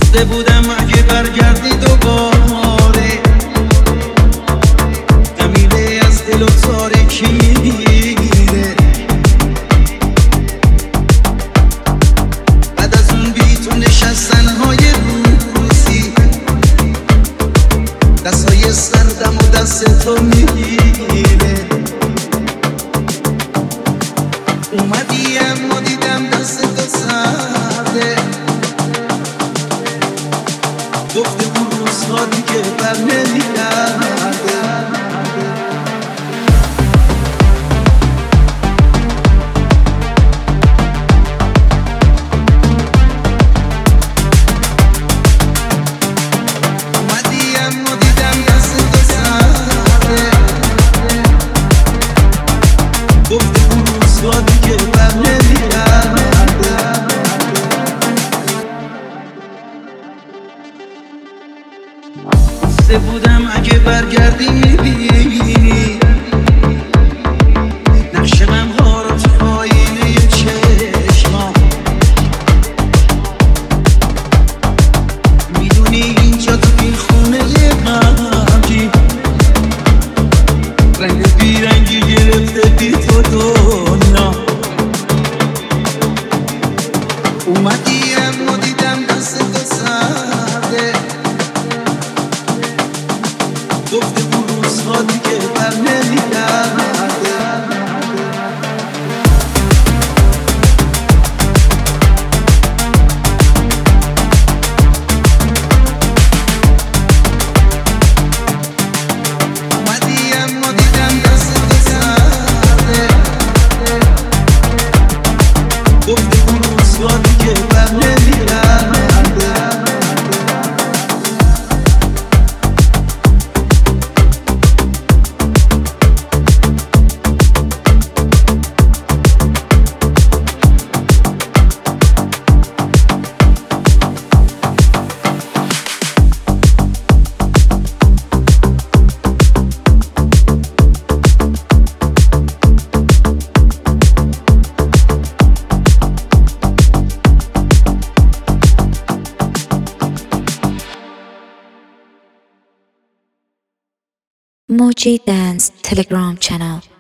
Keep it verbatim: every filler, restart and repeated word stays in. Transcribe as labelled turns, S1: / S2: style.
S1: گفته بودم اگه برگردی دوباره نمیره از دل و تاریکی میگیره. بعد از اون بی تو نشستنهای روزی دستای سردم و دست تو میگیره. اومدی اما دیدم دست تو سرده، گفته اون روزها دیگه بر نمیگرده. اومدی اما دیدم دست تو سرده، گفته اون روزها دیگه بر نمیگرده. گفته بودم اگه برگردی میبینی نقش غمها رو تو آینه چشمام. میدونی اینجا تو این خونه غمگین رنگ بیرنگی گرفته بی تو دنیا. اومدی اما دیدم دست تو سرده، گفته اون روزها دیگه بر نمیگرده. اومدی اما دیدم دست تو سرده، گفته اون روزها دیگه بر نمیگرده.
S2: Moji Dance Telegram channel.